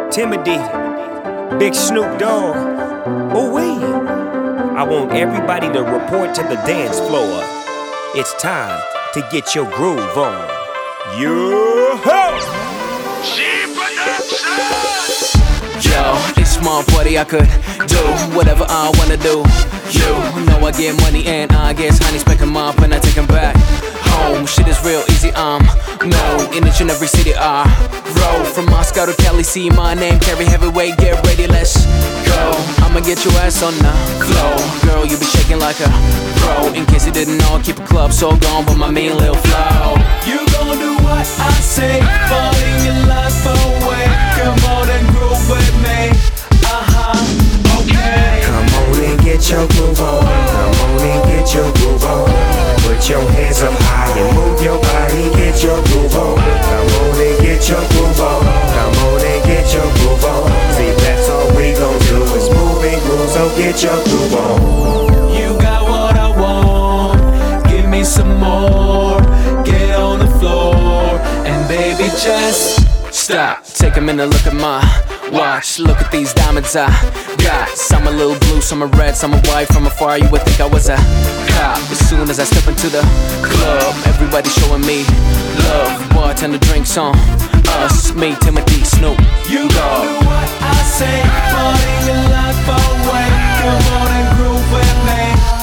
Timothy, Big Snoop Dogg, ooh-wee. I want everybody to report to the dance floor. It's time to get your groove on. Yo-ho! Yo, it's my party, I could do whatever I wanna do. You know I get money and I guess honey's pick 'em up and I take 'em back home. Shit is real easy, known in each and every city I roll. From Moscow to Cali, see my name, carry heavyweight, get ready, let's go. I'ma get your ass on the floor. Girl, you be shaking like a pro. In case you didn't know, I keep a club so gone, but my mean little flow. You gon' do what I say, falling your life away. Come on and groove with me, okay. Come on and get your groove on. Come on and get your groove on. Put your hands up high and move your body, get your groove on. Come on and get your groove on. Come on and get your groove on. See, that's all we gon' do is move and groove, so get your groove on. You got what I want, give me some more. Get on the floor, and baby just stop. Take a minute, look at my watch. Look at these diamonds I got. Some a little blue, some are red, some are white. From afar you would think I was a cop. As soon as I step into the club, everybody showing me love. Bartender drinks on us, me, Timothy, Snoop. You gon' do what I say, party your life away. Come on and groove with me,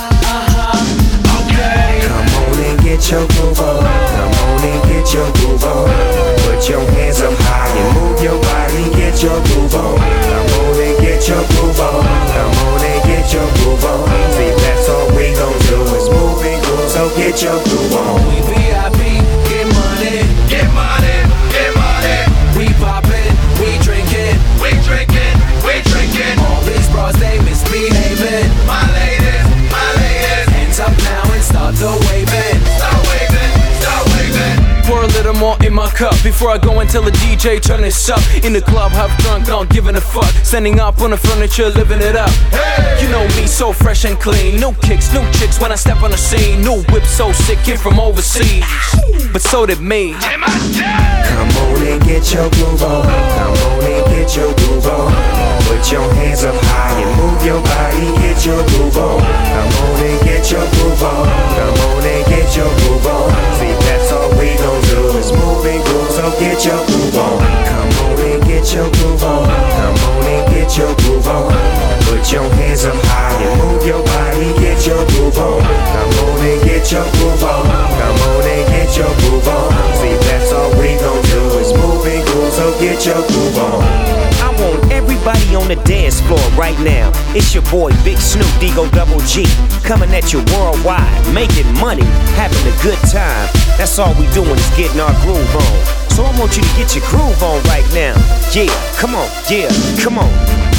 okay. Come on and get your groove on. Come on and get your groove on. Put your hands up high and move your body, get your groove on. Come on and get your groove on. Come on and get your groove on. See, that's all we gon' do is move and groove, so get your groove on. We VIP, get money, get money, get money. We poppin', we drinkin', we drinkin', we drinkin'. All these bras, they misbehavin'. My ladies, hands up now and start the waving. Start waving, start waving. Pour a little more in my cup before I go and tell the DJ turn this up. In the club, half drunk, not giving a fuck. Standing up on the furniture, living it up. Hey! You know me, so fresh and clean. No kicks, no chicks when I step on the scene. New whip, so sick, kid from overseas. But so did me. Come on and get your groove on. Come on and get your groove on. Put your hands up high and move your body, get your groove on. Come on and get your groove on. Come on and get your groove on. See, that's all we gon' do is move and groove, so get your groove on. Come on and get your groove on. Come on and get your groove on. Put your hands up high and move your body, get your groove on. Come on and get your groove on. Come on and get your groove on. See, that's all we gon' do is move and groove, so get your groove on. I want everybody on the dance floor right now. It's your boy Big Snoop Digo Double G, coming at you worldwide, making money, having a good time. That's all we doing is getting our groove on. So I want you to get your groove on right now. Yeah, come on,